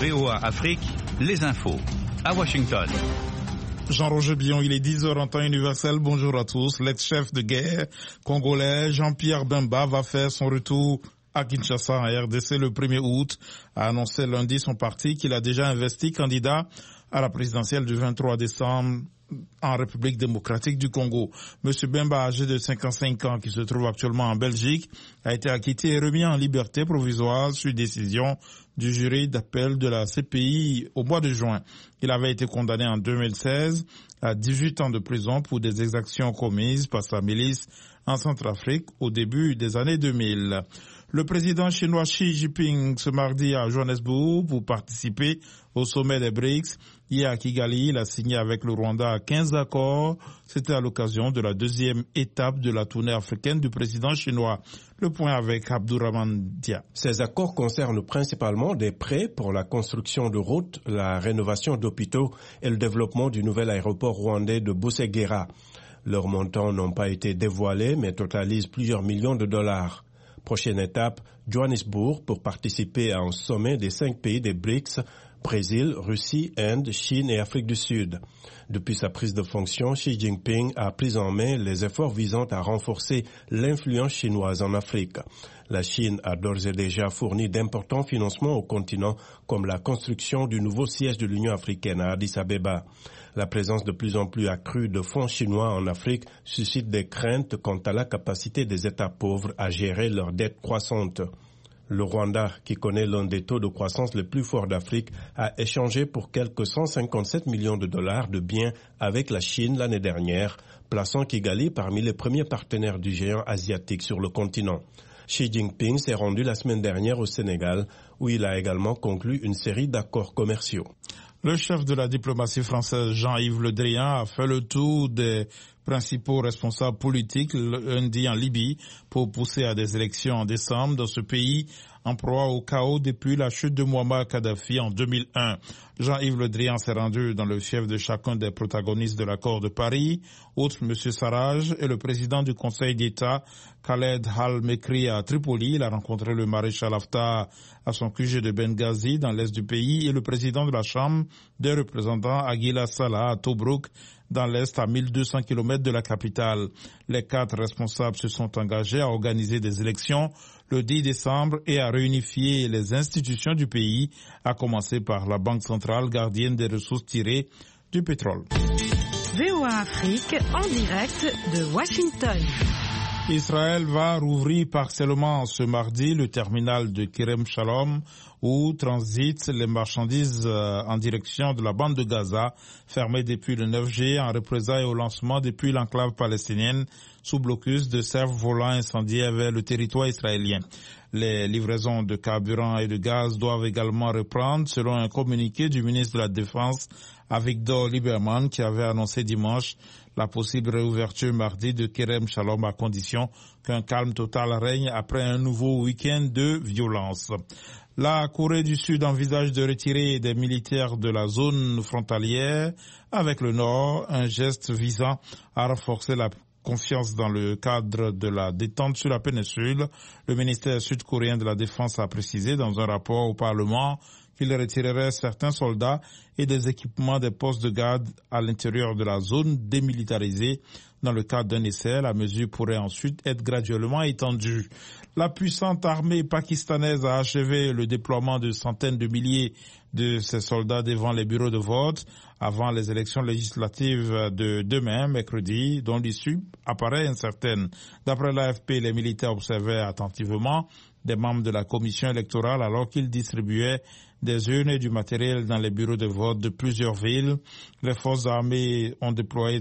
VOA Afrique, les infos. À Washington. Jean-Roger Billon, il est 10h en temps universel. Bonjour à tous. L'ex-chef de guerre congolais Jean-Pierre Bemba va faire son retour à Kinshasa en RDC le 1er août, a annoncé lundi son parti qu'il a déjà investi candidat à la présidentielle du 23 décembre en République démocratique du Congo. Monsieur Bemba, âgé de 55 ans, qui se trouve actuellement en Belgique, a été acquitté et remis en liberté provisoire sur décision du jury d'appel de la CPI au mois de juin. Il avait été condamné en 2016 à 18 ans de prison pour des exactions commises par sa milice en Centrafrique au début des années 2000. Le président chinois Xi Jinping ce mardi à Johannesburg pour participer au sommet des BRICS. Hier à Kigali, il a signé avec le Rwanda 15 accords. C'était à l'occasion de la deuxième étape de la tournée africaine du président chinois. Le point avec Abdourahmane Dia. Ces accords concernent principalement des prêts pour la construction de routes, la rénovation d'hôpitaux et le développement du nouvel aéroport rwandais de Busegera. Leurs montants n'ont pas été dévoilés mais totalisent plusieurs millions de dollars. Prochaine étape, Johannesburg pour participer à un sommet des 5 pays des BRICS, Brésil, Russie, Inde, Chine et Afrique du Sud. Depuis sa prise de fonction, Xi Jinping a pris en main les efforts visant à renforcer l'influence chinoise en Afrique. La Chine a d'ores et déjà fourni d'importants financements au continent, comme la construction du nouveau siège de l'Union africaine à Addis Abeba. La présence de plus en plus accrue de fonds chinois en Afrique suscite des craintes quant à la capacité des États pauvres à gérer leurs dettes croissantes. Le Rwanda, qui connaît l'un des taux de croissance les plus forts d'Afrique, a échangé pour quelques 157 millions de dollars de biens avec la Chine l'année dernière, plaçant Kigali parmi les premiers partenaires du géant asiatique sur le continent. Xi Jinping s'est rendu la semaine dernière au Sénégal, où il a également conclu une série d'accords commerciaux. Le chef de la diplomatie française, Jean-Yves Le Drian, a fait le tour des principaux responsables politiques lundi en Libye pour pousser à des élections en décembre dans ce pays en proie au chaos depuis la chute de Mouammar Kadhafi en 2001. Jean-Yves Le Drian s'est rendu dans le fief de chacun des protagonistes de l'accord de Paris. Outre M. Sarraj et le président du Conseil d'État, Khaled Al-Mekri à Tripoli. Il a rencontré le maréchal Haftar à son QG de Benghazi dans l'est du pays et le président de la Chambre des représentants Aguila Salah à Tobrouk dans l'est à 1200 km de la capitale. Les 4 responsables se sont engagés à organiser des élections le 10 décembre et à réunifier les institutions du pays, à commencer par la Banque centrale gardienne des ressources tirées du pétrole. VOA Afrique en direct de Washington. Israël va rouvrir partiellement ce mardi le terminal de Kerem Shalom où transitent les marchandises en direction de la bande de Gaza, fermée depuis le 9 juillet en représailles au lancement depuis l'enclave palestinienne sous blocus de cerfs-volants incendiaires vers le territoire israélien. Les livraisons de carburant et de gaz doivent également reprendre selon un communiqué du ministre de la Défense Avigdor Lieberman qui avait annoncé dimanche la possible réouverture mardi de Kerem Shalom à condition qu'un calme total règne après un nouveau week-end de violence. La Corée du Sud envisage de retirer des militaires de la zone frontalière avec le Nord, un geste visant à renforcer la confiance dans le cadre de la détente sur la péninsule. Le ministère sud-coréen de la Défense a précisé dans un rapport au Parlement qu'il retirerait certains soldats et des équipements des postes de garde à l'intérieur de la zone démilitarisée. Dans le cadre d'un essai, la mesure pourrait ensuite être graduellement étendue. La puissante armée pakistanaise a achevé le déploiement de centaines de milliers de ses soldats devant les bureaux de vote avant les élections législatives de demain, mercredi, dont l'issue apparaît incertaine. D'après l'AFP, les militaires observaient attentivement des membres de la commission électorale alors qu'ils distribuaient des urnes et du matériel dans les bureaux de vote de plusieurs villes. Les forces armées ont déployé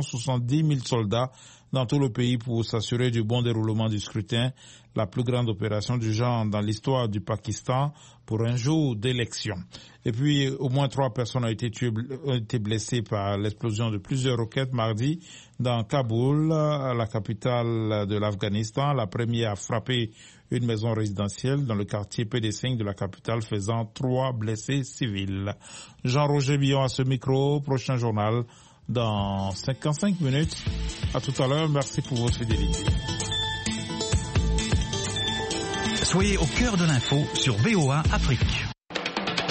370 000 soldats dans tout le pays pour s'assurer du bon déroulement du scrutin, la plus grande opération du genre dans l'histoire du Pakistan pour un jour d'élection. Et puis, au moins 3 personnes ont été blessées par l'explosion de plusieurs roquettes mardi dans Kaboul, la capitale de l'Afghanistan. La première a frappé une maison résidentielle dans le quartier P5 de la capitale, faisant 3 blessés civils. Jean-Roger Billon à ce micro, prochain journal dans 55 minutes. À tout à l'heure, merci pour votre fidélité. Soyez au cœur de l'info sur VOA Afrique.